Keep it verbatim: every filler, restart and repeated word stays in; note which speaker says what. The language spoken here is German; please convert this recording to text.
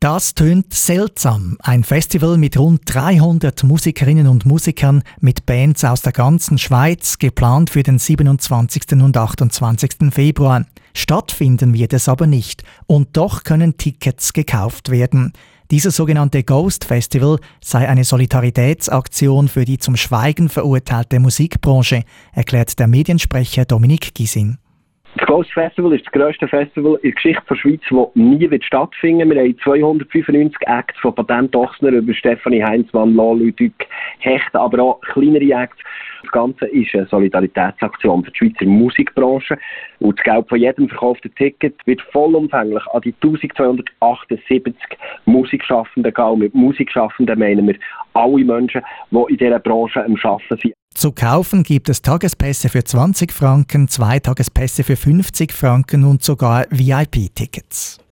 Speaker 1: Das tönt seltsam. Ein Festival mit rund dreihundert Musikerinnen und Musikern mit Bands aus der ganzen Schweiz, geplant für den siebenundzwanzigsten und achtundzwanzigsten Februar. Stattfinden wird es aber nicht. Und doch können Tickets gekauft werden. Dieses sogenannte Ghost Festival sei eine Solidaritätsaktion für die zum Schweigen verurteilte Musikbranche, erklärt der Mediensprecher Dominik Gysin.
Speaker 2: Das Ghost Festival ist das grösste Festival in der Geschichte der Schweiz, das nie wird stattfinden wird. Wir haben zweihundertfünfundneunzig Acts von Patent Ochsner über Stefanie Heinzmann, Lo, Ludwig Hecht, aber auch kleinere Acts. Das Ganze ist eine Solidaritätsaktion für die Schweizer Musikbranche. Und das Geld von jedem verkauften Ticket wird vollumfänglich an die eintausendzweihundertachtundsiebzig Musikschaffenden gehen. Und mit Musikschaffenden meinen wir alle Menschen, die in dieser Branche am Arbeiten sind.
Speaker 1: Zu kaufen gibt es Tagespässe für zwanzig Franken, zwei Tagespässe für fünfzig Franken und sogar V I P-Tickets.